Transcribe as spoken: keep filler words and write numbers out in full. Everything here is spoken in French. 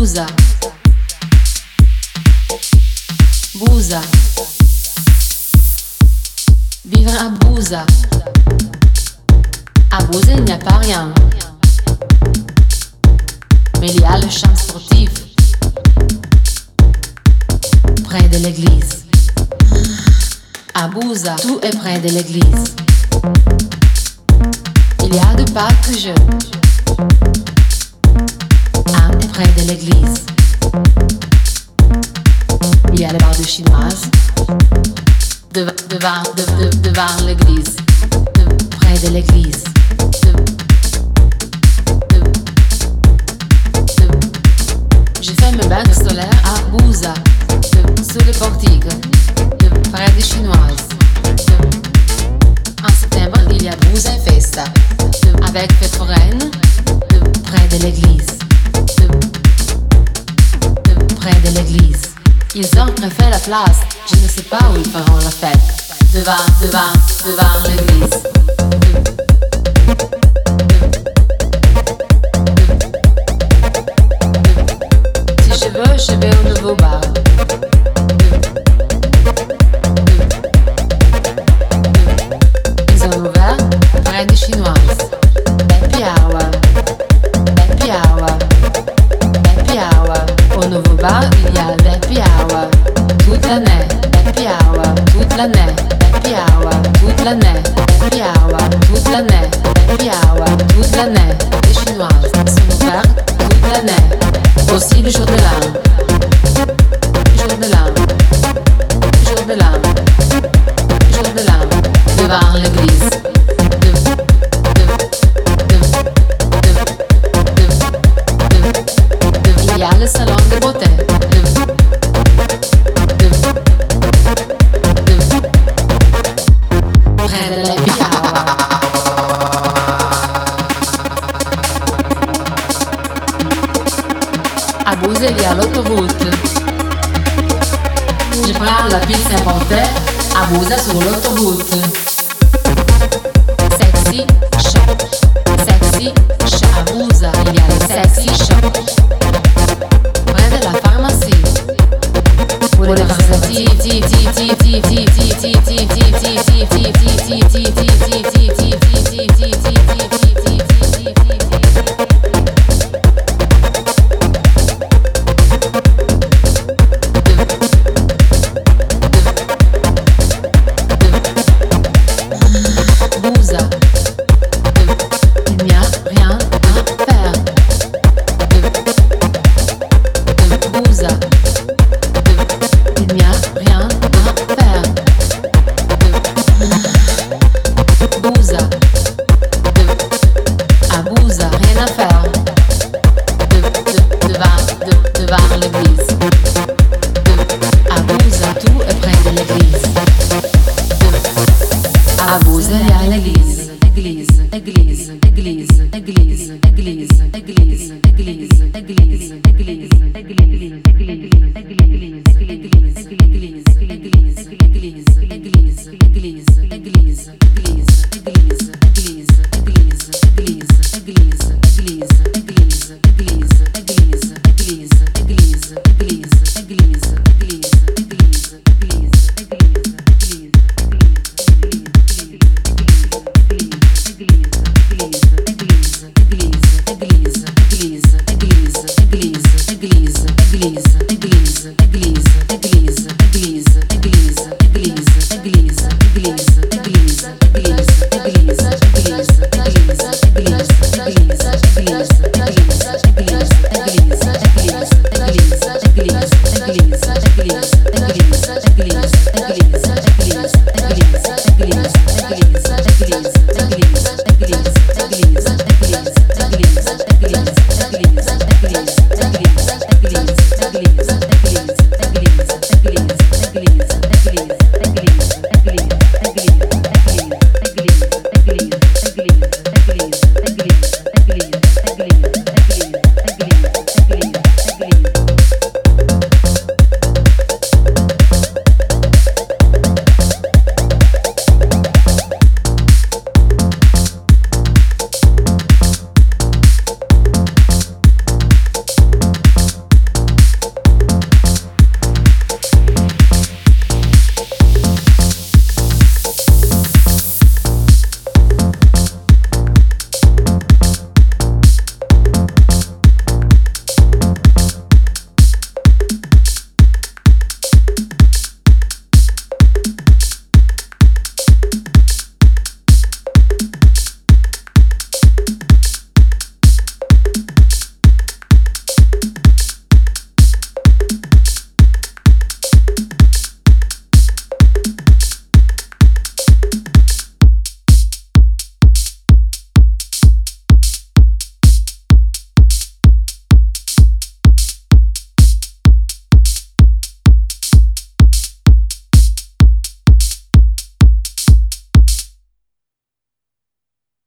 Busa, Busa, vivre à Busa. À Busa, il n'y a pas rien, mais il y a le champ sportif près de l'église. À Busa, tout est près de l'église. Il y a deux parcs de jeux. Un est près de l'église. Il y a le bar de chinoise devant, devant, de, de, devant l'église, de, près de l'église. De, de, de. J'ai fait mes bains solaires à Busa, de, sous le portique, de, près de chinoise. De. En septembre, il y a Busa Festa, de, avec fête foraine, de, près de l'église. De, de, près de l'église. Ils ont refait la place, je ne sais pas où ils feront la fête. Devant, devant, devant l'église. Si je veux, je vais au nouveau bar. Ils ont ouvert près des chinoises. Happy hour, happy hour, happy hour. Au nouveau bar, il y a happy hour toute l'année, happy hour toute l'année, happy hour toute l'année, happy hour toute l'année, happy hour toute l'année. Les chinoises sont ouvertes toute l'année, aussi le jour de l'an, jour de l'an, jour de l'an, jour de l'an, devant l'église. Il y a le salon de beauté. Près de la Piawa. À Busa, il y a l'autoroute. Je prends la piste Saint-Pontin à Busa sur l'autoroute. Sexy shop, sexy shop. À Busa, il y a le sexy shop. Près de la pharmacie. Pour les versatiles, ti ti ti ti ti ti ti ti ti ti ti ti ti ti ti ti ti ti Busa, il n'y a rien à faire. Busa, il n'y a rien à faire. Busa, à Busa, rien à faire. De, de, devant, de, devant l'église. À Busa, tout est près de l'église. À Busa, il y a l'église. Église, église, église, église, église, église, église, église, église, Église, église, église, église, église, église, église.